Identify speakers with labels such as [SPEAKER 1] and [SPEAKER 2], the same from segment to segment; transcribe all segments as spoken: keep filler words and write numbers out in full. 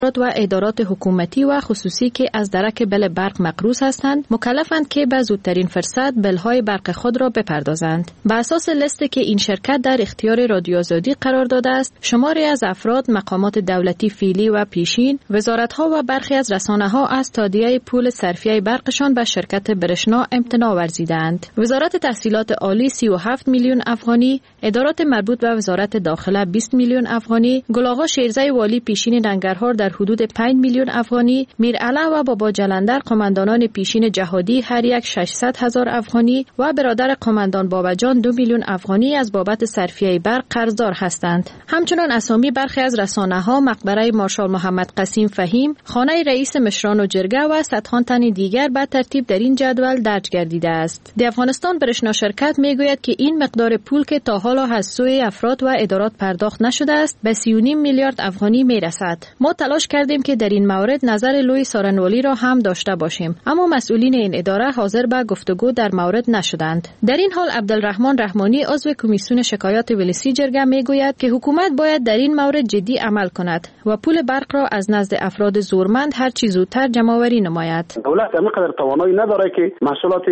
[SPEAKER 1] و ادارات حکومتی و خصوصی که از درک بل برق مقروض هستند مکلفند که به زودترین فرصت بل‌های برق خود را بپردازند. بر اساس لیستی که این شرکت در اختیار رادیو آزادی قرار داده است، شماری از افراد، مقامات دولتی فعلی و پیشین، وزارت‌ها و برخی از رسانه‌ها از تادیه پول صرفیه برقشان به شرکت برشنا امتناع ورزیدند. وزارت تحصیلات عالی سی و هفت میلیون افغانی، ادارات مربوط به وزارت داخله بیست میلیون افغانی، گل‌آقا شیرزی والی پیشین ننگرهار در حدود پنج میلیون افغانی، میرعلی و بابا جلندر قماندانان پیشین جهادی هر یک ششصد هزار افغانی و برادر قماندان باباجان دو میلیون افغانی از بابت صرفیه برق قرضدار هستند. همچنین اسامی برخی از رسانه‌ها مقبره مارشال محمد قسیم فهیم، خانه رئیس مشران و جرگه و صدها تن دیگر به ترتیب در این جدول درج گردیده است. در افغانستان برشنا شرکت میگوید که این مقدار پول که تا حالا از سوی افراد و ادارات پرداخت نشده است به سی و نیم میلیارد افغانی میرسد. ما تلاش کردیم که در این مورد نظر لوی سارنوالی را هم داشته باشیم، اما مسئولین این اداره حاضر به گفتگو در مورد نشدند. در این حال عبدالرحمن رحمانی عضو کمیسیون شکایات ولسی جرگه میگوید که حکومت باید در این مورد جدی عمل کند و پول برق را از نزد افراد زورمند هر چه زودتر جمع‌آوری نماید.
[SPEAKER 2] دولت همینقدر توانایی نداره که محصولات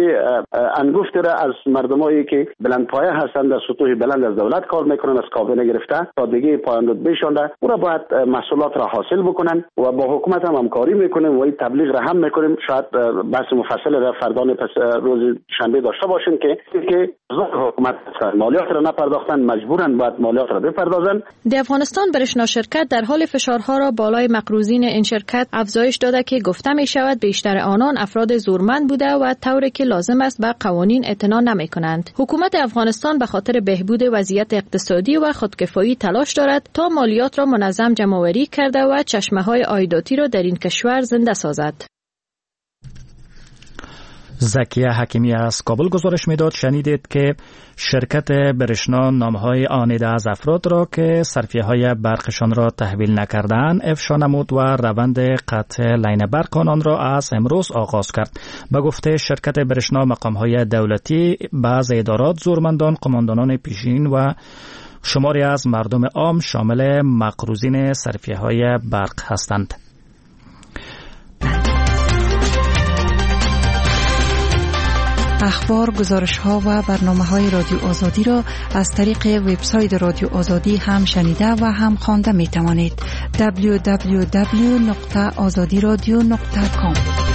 [SPEAKER 2] انگفت را از مردمایی که بلندپایه هستند در سطوح بلند از دولت کار میکنن، از کابینه گرفته تا دیگه پایان رتبهشان را او را باید محصولات را حاصل بکنن و با حکومت هم همکاری میکنیم و این تبلیغ را هم میکنیم. شاید بحث مفصل را فردان پس روز شنبه داشته باشیم که که حکومت مالیات را نپرداختن مجبورن باید مالیات را بپردازن.
[SPEAKER 1] در افغانستان برشنا شرکت در حال فشارها را بالای مقروضین این شرکت افزایش داده که گفته می شود بیشتر آنان افراد زورمند بوده و طوری که لازم است به قوانین اعتنا نمی کنند. حکومت افغانستان به خاطر بهبود وضعیت اقتصادی و خودکفایی تلاش دارد تا مالیات را منظم جمع‌آوری کرده و چشمه‌های عایداتی را در این کشور زنده سازد.
[SPEAKER 3] زکیه حکیمی از کابل گزارش میداد. شنیدید که شرکت برشنا نامهای آنیده از افراد را که صرفیه‌های برقشان را تحویل نکردند افشا نمود و روند قطع لاین برق آنان را از امروز آغاز کرد. به گفته شرکت برشنا مقام‌های دولتی، بعض ادارات، زورمندان، قماندانان پیشین و شماری از مردم عام شامل مقروضین صرفیه‌های برق هستند.
[SPEAKER 4] اخبار، گزارش‌ها و برنامه‌های رادیو آزادی را از طریق وبسایت رادیو آزادی هم شنیده و هم خوانده می‌توانید. دبلیو دبلیو دبلیو نقطه آزادی رادیو نقطه کام.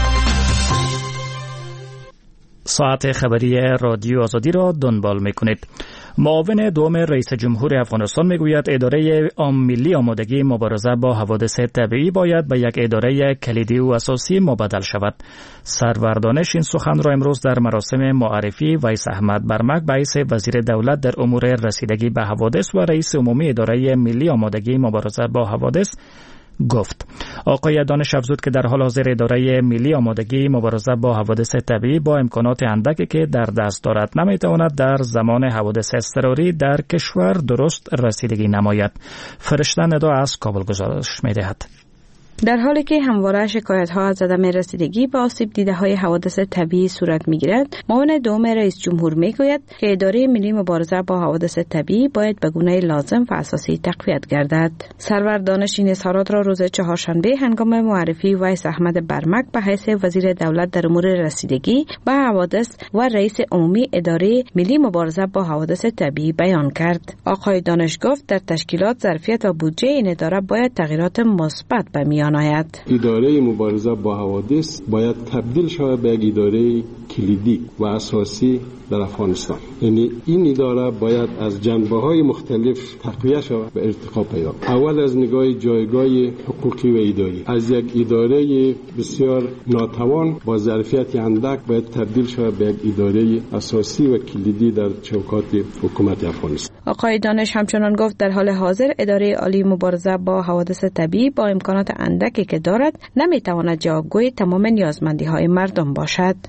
[SPEAKER 3] ساعت خبری رادیو آزادی را دنبال می‌کنید. معاون دوم رئیس جمهور افغانستان میگوید اداره ملی آمادگی مبارزه با حوادث طبیعی باید به یک اداره کلیدی و اساسی مبادل شود. سرور دانش این سخن را امروز در مراسم معرفی ویس احمد برمک به حیث وزیر دولت در امور رسیدگی به حوادث و رئیس عمومی اداره ملی آمادگی مبارزه با حوادث گفت. آقای دانش افزود که در حال حاضر اداره ملی آمادگی مبارزه با حوادث طبیعی با امکانات اندکی که در دست دارد نمیتواند در زمان حوادث اضطراری در کشور درست رسیدگی نماید. فرشته ندا از کابل گزارش می‌دهد.
[SPEAKER 5] در حالی که همواره شکایت‌ها از عدم رسیدگی به آسیب دیده‌های حوادث طبیعی صورت می‌گیرد، معاون دوم رئیس جمهور می‌گوید که اداره ملی مبارزه با حوادث طبیعی باید به گونه لازم و اساسی تقویت گردد. سرور دانش این اظهارات را روز چهارشنبه هنگام معرفی ویس احمد برمک به حیث وزیر دولت در امور رسیدگی به حوادث و رئیس عمومی اداره ملی مبارزه با حوادث طبیعی بیان کرد. آقای دانش گفت در تشکیلات، ظرفیت و بودجه این اداره باید تغییرات مثبت به میان آید.
[SPEAKER 6] اداره مبارزه با حوادث باید تبدیل شود به یک اداره کلیدی و اساسی در افغانستان. یعنی این اداره باید از جنبه‌های مختلف تقویت شود و ارتقا پیدا کند. اول از نگاه جایگاه حقوقی و اداری، از یک اداره بسیار ناتوان با ظرفیت اندک باید تبدیل شود به یک اداره اساسی و کلیدی در چوکات حکومت افغانستان.
[SPEAKER 5] آقای دانش همچنان گفت در حال حاضر اداره عالی مبارزه با حوادث طبیعی با امکانات اندکی که دارد نمیتواند جوابگوی تمام نیازمندی‌های مردم باشد. این سخن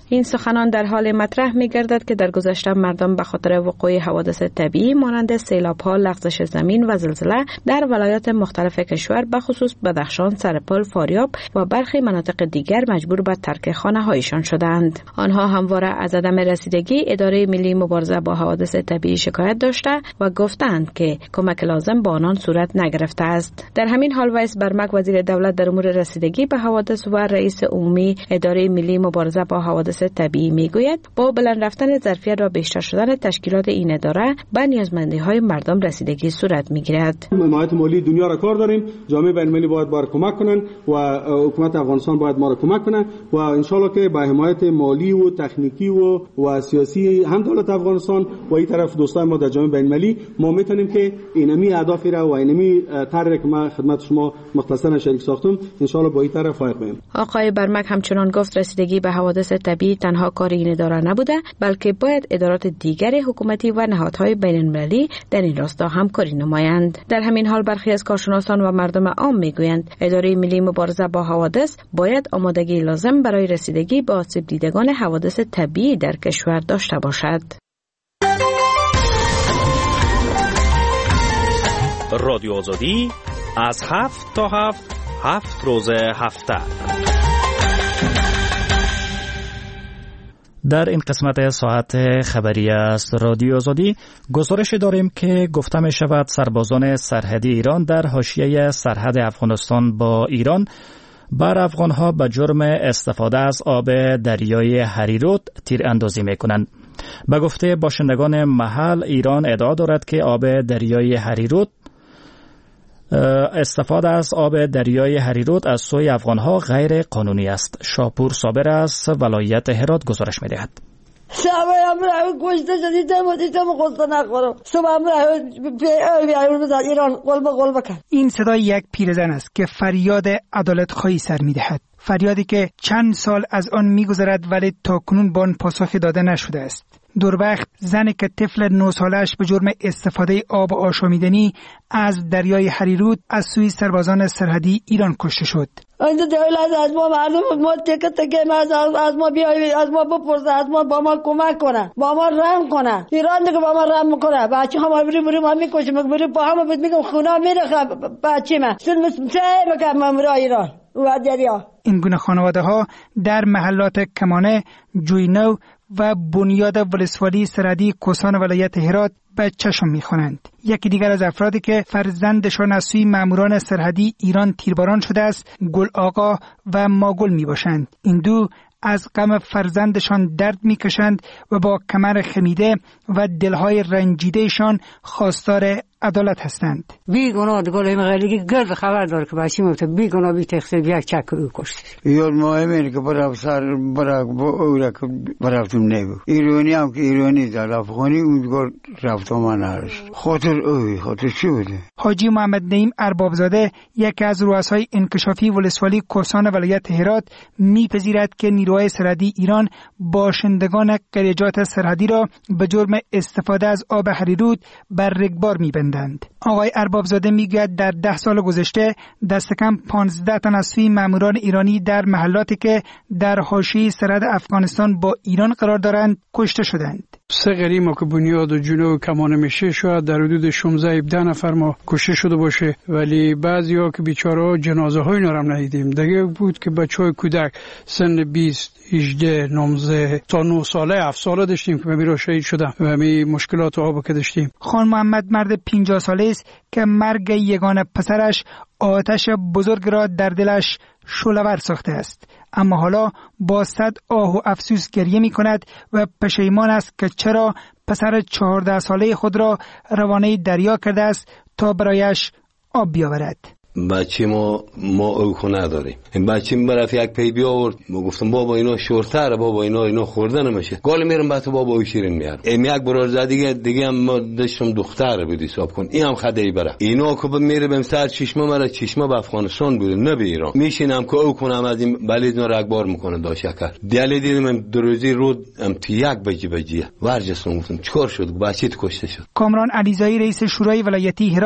[SPEAKER 5] سخنان در حال مطرح می گردد که در گذشته مردم به خاطر وقوع حوادث طبیعی مانند سیلاب‌ها، لغزش زمین و زلزله در ولایات مختلف کشور به خصوص بدخشان، سرپل، فاریاب و برخی مناطق دیگر مجبور به ترک خانه‌هایشان شدند. آنها همواره از عدم رسیدگی اداره ملی مبارزه با حوادث طبیعی شکایت داشته و گفتند که کمک لازم با آنان صورت نگرفته است. در همین حال ویس برمک وزیر دولت در امور رسیدگی به حوادث و رئیس عمومی اداره ملی مبارزه با حوادث طبیعی میگوید با بلند رفتن ظرفیت را بیشتر شدن تشکیلات این اداره به نیازمندی‌های مردم رسیدگی صورت میگیرد.
[SPEAKER 6] حمایت مالی دنیا را کار داریم، جامعه بین‌المللی باید بار کمک کنن و حکومت افغانستان باید ما را کمک کنه و ان شاءالله که با حمایت مالی و تکنیکی و و سیاسی هم دولت افغانستان و این طرف دوستان ما در جامعه بین‌المللی ما میتونیم که اینمی اهداف را و اینمی طرحی که ما خدمت شما مختصرا شریک ساختم ان شاءالله با این طرف فائق بیم.
[SPEAKER 5] آقای برمک همچنان گفت رسیدگی به حوادث طبیعی تنها کار این اداره نبوده، بلکه باید ادارات دیگر حکومتی و نهادهای بین‌المللی در این راستا همکاری نمایند. در همین حال برخی از کارشناسان و مردم عام میگویند اداره ملی مبارزه با حوادث باید آمادگی لازم برای رسیدگی به آسیب دیدگان حوادث طبیعی در کشور داشته باشد.
[SPEAKER 7] رادیو آزادی از هفت تا هفت هفت روز هفته.
[SPEAKER 3] در این قسمت ساعت خبری است رادیو آزادی گزارش داریم که گفته می شود سربازان سرحدی ایران در حاشیه سرحد افغانستان با ایران بر افغانها به جرم استفاده از آب دریای هریرود تیر اندازی می کنند. به گفته باشندگان محل ایران ادعا دارد که آب دریای هریرود استفاده از آب دریای هریرود از سوی افغانها غیر قانونی است. شاپور صابر از ولایت هرات گزارش می دهد.
[SPEAKER 8] شب امروز گوشت دیدم و دیدم خواست نخورم. صبح امروز ایران قلب قلب کرد.
[SPEAKER 9] این صدای یک پیرزن است که فریاد عدالت خواهی سر می دهد. فریادی که چند سال از آن می گذرد ولی تا کنون با آن پاسخی داده نشده است. دوربخت زنی که طفل نه سالش به جرم استفاده آب آشامیدنی از دریای هریرود از سوی سربازان سرحدی ایران کشته شد.
[SPEAKER 8] این دولت از ما مردم ما تک تک از از ما بیای از ما بپرسه، از ما با ما کمک کنه، با ما رحم کنه. ایران دیگه با ما رحم میکنه. بچه ها ما بری بری ما میکشیم، بری با هم میگم خونه میره بچه ما. سن چه بگم ما ایران و دریا.
[SPEAKER 9] این گونه خانواده ها در محلات کمانه، جوینو و بنیاد ولسوالی سرحدی کوسان ولایت هرات به چشم می‌خوانند. یکی دیگر از افرادی که فرزندشان از سوی ماموران سرحدی ایران تیرباران شده است، گل آقا و ماگل میباشند. این دو از غم فرزندشان درد میکشند و با کمر خمیده و دلهای رنجیدهشان خواستار عدالت هستند.
[SPEAKER 10] بی گناه گل مغلقی گرد خبر داره که بچی مفت بی گناه بی تقصیر یک چک او کشته.
[SPEAKER 11] یاد مهمه که برای سر برای اورا که برفتم نبود. ایرانی هم که ایرانی در افغانی اونجور رفتم من هرش. خاطر اوی خاطر چی بوده؟
[SPEAKER 9] حاجی محمد نعیم اربابزاده یکی از رؤسای انکشافی ولسوالی کوهستان ولایت هرات میپذیرد که نیروهای سرحدی ایران باشندگان قریجات سرحدی را به جرم استفاده از آب هریرود بر رگبار میبندند. آقای اربابزاده میگوید در ده سال گذشته دست کم پانزده تن از سوی ماموران ایرانی در محلاتی که در حاشیه سرحد افغانستان با ایران قرار دارند کشته شدند.
[SPEAKER 12] سه غریق ما که بنیاد و جنوب کمانه میشه شاید در حدود شانزده هفده نفر ما کشته شده باشه، ولی بعضیا که بیچاره جنازه های اینا هم ندیدیم. دیگه بود که بچهای کودک سن بیست هجده نوزده تا نه ساله هفت ساله داشتیم که میرا شهید شدن و همین مشکلات آب که داشتیم.
[SPEAKER 9] خان محمد مرد پنجاه ساله است که مرگ یگانه پسرش آتش بزرگ را در دلش شعله‌ور ساخته است، اما حالا با صد آه و افسوس گریه می کند و پشیمان است که چرا پسر چهارده ساله خود را روانه دریا کرده است تا برایش آب بیاورد.
[SPEAKER 13] بچه ما ما او خونه داریم. این بچه می برفت یک پی بیاورد، ما گفتم بابا اینا شورتره، بابا اینا اینا خوردن نمیشه. گال میرم بعد بابا او شیرین میارم. این یک برادر دیگه دیگه هم ما داشتم دختر بود حساب کن. این هم خدایی بره. اینا که میره بهم سر چشمه مرا چشمه به افغانستان بود نه به ایران. میشینم که او کنم از این بلید نو رگبار میکنه داشکر. دلی دیدم دو روزی رود ام تی یک بجی بجی. ورجستم گفتم چیکار شد؟ بچه کشته شد.
[SPEAKER 9] کامران علیزایی رئیس شورای ولایتی هرات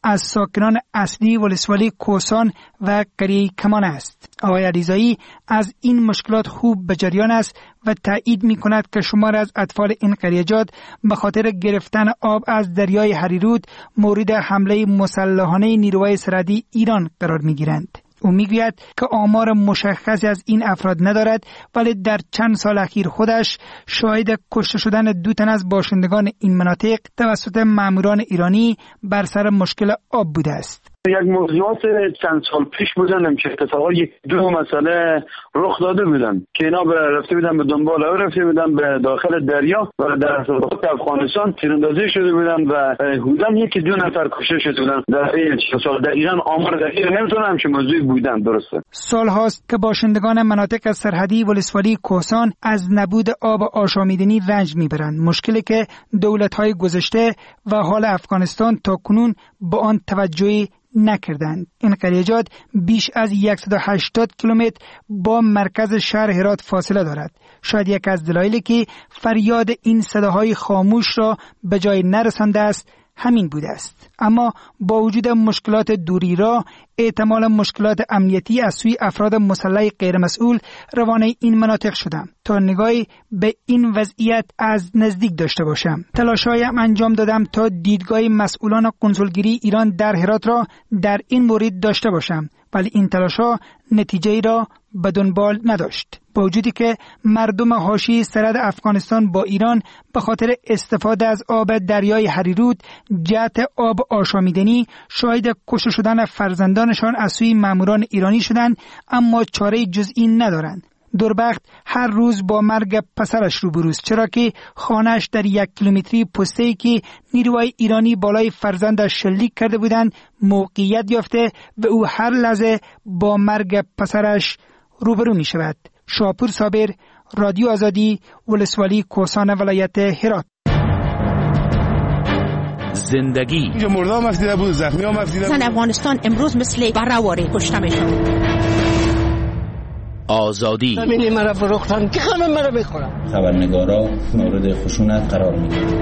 [SPEAKER 9] از ساکنان اصلی ولسوالی کوهستان و قریه کمان است. آقای علیزایی از این مشکلات خوب به جریان است و تایید می کند که شمار از اطفال این قریه‌جات به خاطر گرفتن آب از دریای هریرود مورد حمله مسلحانه نیروهای سرحدی ایران قرار می گیرند. او میگوید که آمار مشخصی از این افراد ندارد، ولی در چند سال اخیر خودش شاهد کشته شدن دو تن از باشندگان این مناطق توسط ماموران ایرانی بر سر مشکل آب بوده است.
[SPEAKER 14] یک موضوعات چند سال پیش بودن که اتفاقا یک دو مسئله رخ داده بودن که اینا به رفته بودن به دنبال او رفته بودن به داخل دریا و در سرحد افغانستان تیراندازی شده بودن و حدوداً یکی دو نفر کشته شده بودن در این سال. در ایران آمار دقیق نمیتونم که موضوعی بودن. درسته
[SPEAKER 9] سال هاست که باشندگان مناطق سرحدی ولسوالی کوهستان از نبود آب آشامیدنی رنج میبرند، مشکلی که دولت‌های گذشته و حال افغانستان تا کنون به آن توجهی نکردند. این قریه‌جات بیش از صد و هشتاد کیلومتر با مرکز شهر هرات فاصله دارد. شاید یک از دلایلی که فریاد این صداهای خاموش را به جای نرسانده است همین بوده است. اما با وجود مشکلات دوری را، احتمال مشکلات امنیتی از سوی افراد مسلح غیر مسئول روانه این مناطق شدم تا نگاهی به این وضعیت از نزدیک داشته باشم. تلاشایم انجام دادم تا دیدگاه مسئولان قنسولگری ایران در هرات را در این مورد داشته باشم، ولی این تلاش‌ها نتیجه‌ای را به دنبال نداشت. با وجودی که مردم حاشیه سرحد افغانستان با ایران به خاطر استفاده از آب دریای هریرود جهت آب آشامیدنی شاهد کشته شدن فرزندانشان از سوی ماموران ایرانی شدند، اما چاره جزئی ندارند. دربخت هر روز با مرگ پسرش روبروست، چرا که خانهش در یک کیلومتری پسته‌ای که نیروهای ایرانی بالای فرزندش شلیک کرده بودند موقعیت یافته و او هر لحظه با مرگ پسرش روبرو می شود. شاپور صابر، رادیو آزادی، ولسوالی کوهستان ولایت هرات.
[SPEAKER 7] زندگی
[SPEAKER 15] اینجا مردا مفیده بود، زخمی ها مفیده
[SPEAKER 16] بود. افغانستان امروز مثل برآوری کشته میشن.
[SPEAKER 7] آزادی
[SPEAKER 17] همین مرا فروختن که همه مرا میخورن.
[SPEAKER 18] خبرنگارا مورد خشونت قرار میگیرن.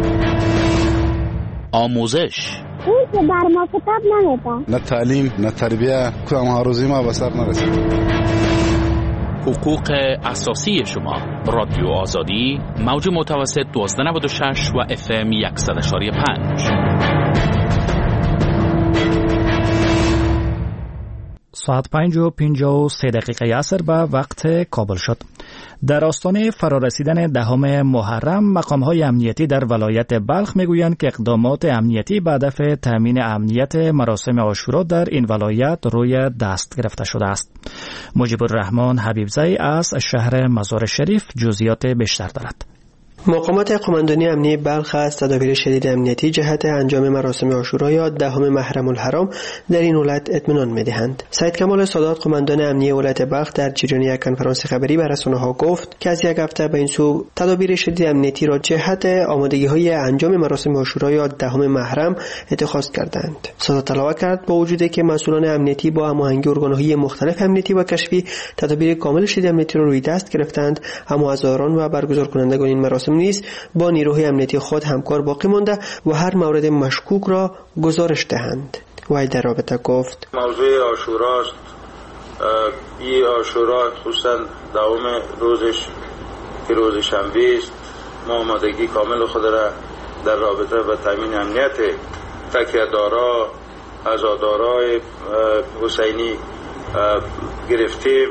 [SPEAKER 7] آموزش
[SPEAKER 19] اون که بر ما کتاب نمیده.
[SPEAKER 15] نه تعلیم نه تربیه که هم هروزی ما به سر نرسید.
[SPEAKER 7] حقوق اساسی شما. رادیو آزادی، موج متوسط دوازده نود و شش و اف ام صد و یک و پنج.
[SPEAKER 3] ساعت پنج و پنجاه و سه دقیقه عصر به وقت کابل شد. در آستانه فرارسیدن دهم محرم، مقام‌های امنیتی در ولایت بلخ میگویند که اقدامات امنیتی به هدف تامین امنیت مراسم عاشورا در این ولایت روی دست گرفته شده است. مجیب الرحمن حبیبزی از شهر مزار شریف جزئیات بیشتر دارد.
[SPEAKER 20] مقامات قماندانی امنیتی بلخ از تدابیر شدید امنیتی جهت انجام مراسم عاشورا یا دهم محرم الحرام در این ولایت اطمینان می‌دهند. سید کمال سادات قماندان امنیتی ولایت بلخ در جریان یک کنفرانس خبری به رسانه‌ها گفت که از یک هفته به این سو تدابیر شدید امنیتی را جهت آمادگی‌های انجام مراسم عاشورا یا دهم محرم اتخاذ کردند. سادات علاوه کرد با وجودی که مسئولان امنیتی با هماهنگی ارگان‌های مختلف امنیتی و کشفی تدابیر کامل شدید امنیتی را روی دست گرفتند، اما هزاران و برگزار کنندگان این مراسم نیز با نیروهای امنیتی خود همکار باقی مانده و هر مورد مشکوک را گزارش دهند. وی در رابطه گفت
[SPEAKER 21] موضوع عاشورا است. این عاشورا خصوصا دوام روزش که روز شنبه است، ما آمادگی کامل خود را در رابطه با تامین امنیت تکیه‌دارا عزادارای حسینی گرفتیم.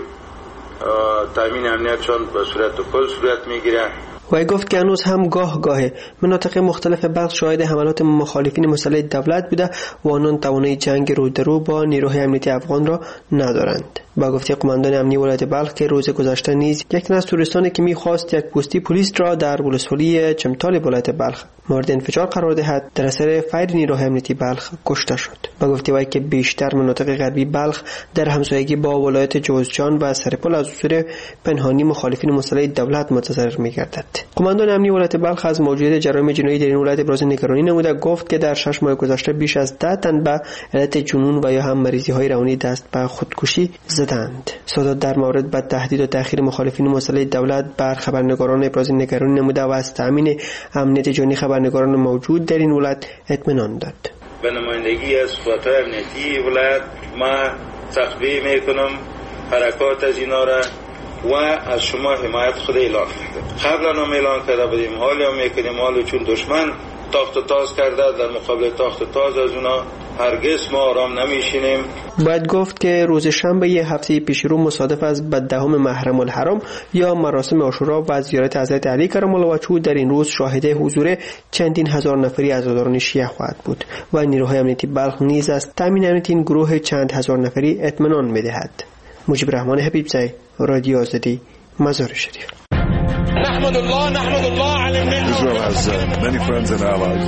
[SPEAKER 21] تامین امنیتشان به صورت کل صورت میگیره.
[SPEAKER 20] وی گفت که هنوز هم گاه گاه مناطق مختلف بلخ شاهد حملات مخالفین مسلح دولت بوده و آنان توانایی جنگ رو در رو با نیروهای امنیتی افغان را ندارند. با گفته قماندان امنیتی ولایت بلخ که روز گذشته نیز یک تن از توریستانی که می‌خواست یک پستی پلیس را در ولسوالی چمتال ولایت بلخ مورد انفجار قرار دهد در اثر فایر نیروهای امنیتی بلخ کشته شد. با گفته وی که بیشتر مناطق غربی بلخ در همسایگی با ولایت جوزجان و سرپل از اثر پنهانی مخالفین مسلح دولت متضرر می‌گردد. قماندان امنیتی ولایت بلخ از موجودیت جرایم جنایی در این ولایت ابراز نگرانی نموده. گفت که در شش ماه گذشته بیش از ده تن به علت جنون و یا هم مریضی‌های روانی دست به خودکشی زدند. سادات در مورد به تهدید و تأخیر مخالفین مسلح دولت بر خبرنگاران ابراز نگرانی نموده و از تامین امنیت جانی خبرنگاران موجود در این ولایت اطمینان داد.
[SPEAKER 21] به نمایندگی از قوات امنیتی ولایت ما تخبیه میکنم حرکات از اینا را و از شما حمایت خود اعلان کرده. قبلا هم اعلان کرده بودیم، حالی هم میکنیم، حالی چون دشمن تاخت و تاز کرده در مقابل تاخت و تاز از اونا هرگز ما آرام نمیشینیم.
[SPEAKER 20] باید گفت که روز شنبه یه هفته پیش رو مصادف از به دهم محرم الحرام یا مراسم عاشورا و زیارت حضرت علی کرم الله وجهه در این روز شاهد حضور چندین هزار نفری عزاداران شیعه خواهد بود و نیروهای امنیتی بلخ نیز از تامین امنیت این گروه چند هزار نفری اطمینان میدهد. مجیب رحمان حبیبزی، رادیو آزادی، مزار شریف.
[SPEAKER 2] نحمد الله نحمد الله على النعمة. Israel has uh, many friends and allies.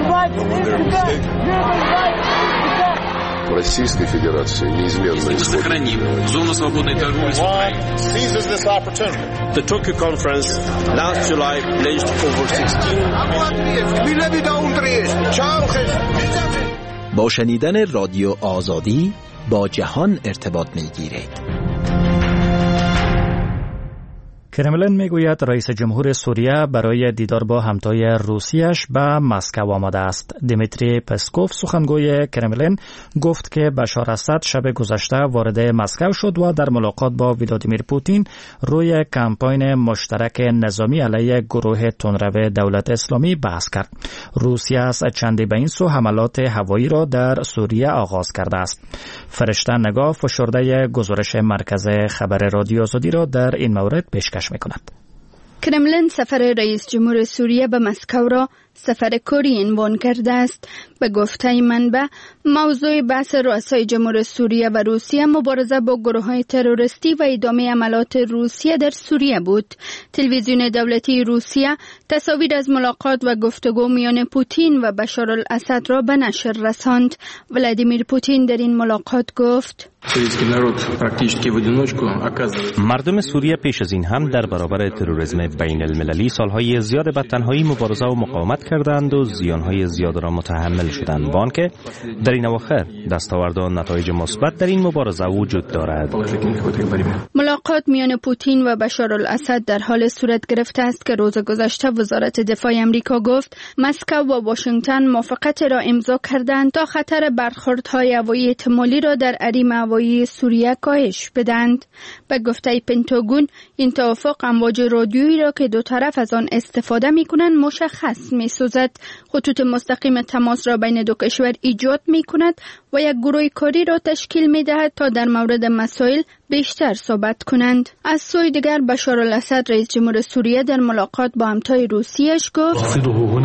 [SPEAKER 22] Российской Федерации неизменно
[SPEAKER 2] сохраним зону свободной торговли с Украиной. Seizes this opportunity. The Tokyo conference last July pledged over sixteen
[SPEAKER 23] با شنیدن رادیو آزادی با جهان ارتباط می‌گیرید.
[SPEAKER 3] کرملن میگوید رئیس جمهور سوریه برای دیدار با همتای روسیش به مسکو آمده است. دیمیتری پسکوف سخنگوی کرملن گفت که بشار اسد شب گذشته وارد مسکو شد و در ملاقات با ولادیمیر پوتین روی کمپاین مشترک نظامی علیه گروه تندرو دولت اسلامی بحث کرد. روسیه از چندی به این سو حملات هوایی را در سوریه آغاز کرده است. فرشته نگاه فشرده گزارش مرکز خبر رادیو آزادی را در این مورد پیشکش می‌کند.
[SPEAKER 24] کرملن سفر رئیس جمهور سوریه به مسکو را سفر کری عنوان کرده است. به گفته منبع موضوع بحث رؤسای جمهور سوریه و روسیه مبارزه با گروه‌های تروریستی و ادامه عملیات روسیه در سوریه بود. تلویزیون دولتی روسیه تصاویر از ملاقات و گفتگو میان پوتین و بشار الاسد را به نشر رساند. ولادیمیر پوتین در این ملاقات گفت:
[SPEAKER 25] مردم سوریه پیش از این هم در برابر تروریسم بین المللی سالهای زیاد به تنهایی مبارزه و مقاومت کردند و زیانهای زیاد را متحمل شدند، وان که در این اواخر دستاورد و نتایج مثبت در این مبارزه وجود دارد.
[SPEAKER 24] ملاقات میان پوتین و بشار الاسد در حال صورت گرفته است که روز گذشته وزارت دفاع آمریکا گفت مسکو و واشنگتن موافقت را امضا کردند تا خطر برخوردهای هوایی احتمالی را در حریم هوایی سوریه کاهش بدهند. به گفته پنتاگون این توافق امواج رادیویی را که دو طرف از آن استفاده می‌کنند مشخص می‌سازد. خطوط مستقیم تماس را بین دو کشور ایجاد می‌کند و یک گروه کاری را تشکیل می‌دهد تا در مورد مسائل بیشتر صحبت کنند. از سوی دیگر بشار الاسد رئیس جمهور سوریه در ملاقات با همتای روسیه‌اش گفت: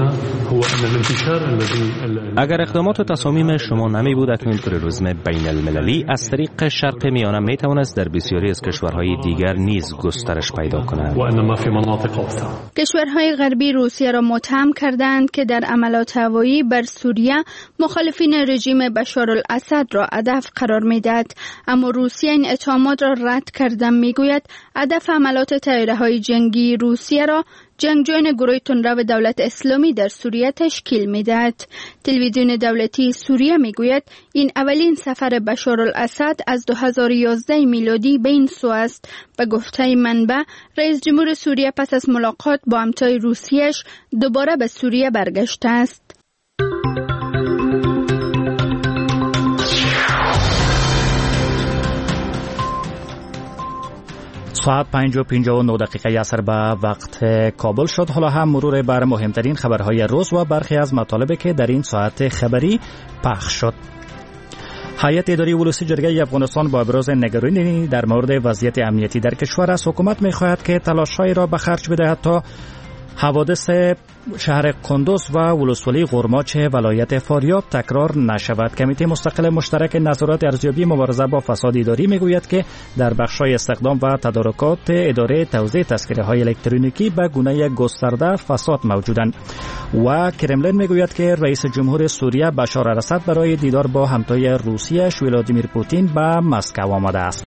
[SPEAKER 25] اگر اقدامات و تصامیم شما نمی بود اکنون تروریسم بین المللی از طریق شرق میانه می توانست در بسیاری از کشورهای دیگر نیز گسترش پیدا کند.
[SPEAKER 24] کشورهای غربی روسیه را متهم کردند که در عملیات هوایی بر سوریه مخالفین رژیم بشار الاسد را هدف قرار می‌دهد، اما روسیه این اتهامات را رد کرده. میگوید هدف عملیات طیاره‌های جنگی روسیه را جنگجویان گروه تندرو دولت اسلامی در سوریه تشکیل می‌دهد. تلویزیون دولتی سوریه میگوید این اولین سفر بشار الاسد از دو هزار و یازده میلادی به این سو است. به گفته منبع رئیس جمهور سوریه پس از ملاقات با همتای روسیه‌اش دوباره به سوریه برگشته است.
[SPEAKER 3] ساعت پنج و پنجاه و نه دقیقه عصر به وقت کابل شد. حالا هم مرور بر مهمترین خبرهای روز و برخی از مطالبی که در این ساعت خبری پخش شد. هیئت اداری ولوسی جرگه افغانستان با ابراز نگرانی در مورد وضعیت امنیتی در کشور است. حکومت می‌خواهد که تلاش‌هایی را به خرج بدهد تا حوادث شهر کندوز و ولسوالی قرماچ ولایت فاریاب تکرار نشود. کمیته مستقل مشترک نظارت ارزیابی مبارزه با فساد اداری میگوید که در بخش‌های استخدام و تدارکات اداره توزیع تذکره‌های الکترونیکی به گونه گسترده فساد موجودند. و کرملن میگوید که رئیس جمهور سوریه بشار الاسد برای دیدار با همتای روسیه‌اش ولادیمیر پوتین به مسکو آمده است.